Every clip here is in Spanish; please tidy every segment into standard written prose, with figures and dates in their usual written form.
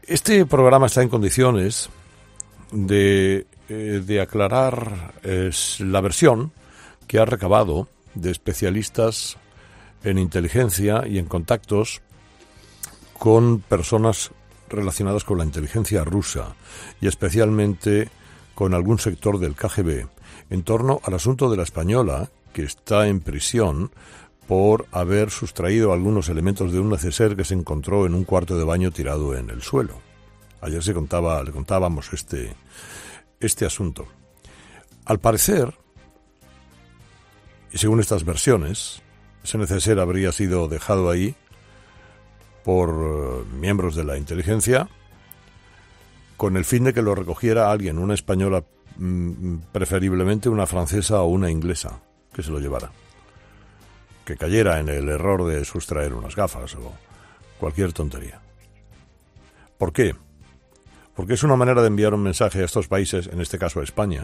Este programa está en condiciones de aclarar la versión que ha recabado de especialistas en inteligencia y en contactos con personas relacionadas con la inteligencia rusa y especialmente con algún sector del KGB en torno al asunto de la española que está en prisión por haber sustraído algunos elementos de un neceser que se encontró en un cuarto de baño tirado en el suelo. Ayer le contábamos este asunto. Al parecer, y según estas versiones, ese neceser habría sido dejado ahí por miembros de la inteligencia con el fin de que lo recogiera alguien, una española, preferiblemente una francesa o una inglesa, que se lo llevara. Que cayera en el error de sustraer unas gafas o cualquier tontería. ¿Por qué? Porque es una manera de enviar un mensaje a estos países, en este caso a España,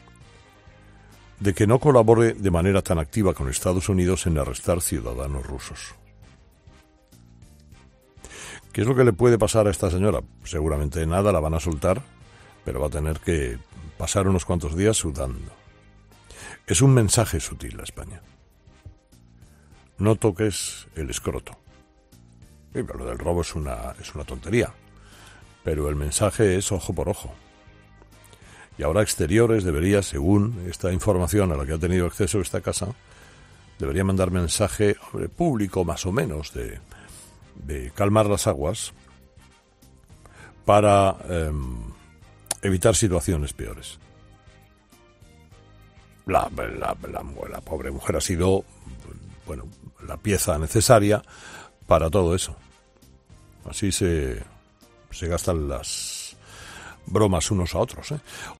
de que no colabore de manera tan activa con Estados Unidos en arrestar ciudadanos rusos. ¿Qué es lo que le puede pasar a esta señora? Seguramente nada, la van a soltar, pero va a tener que pasar unos cuantos días sudando. Es un mensaje sutil a España. No toques el escroto. Sí, pero lo del robo es una tontería. Pero el mensaje es ojo por ojo. Y ahora Exteriores debería, según esta información a la que ha tenido acceso esta casa, debería mandar mensaje público más o menos de calmar las aguas para evitar situaciones peores. La pobre mujer ha sido, la pieza necesaria para todo eso. Así se gastan las bromas unos a otros, ¿eh?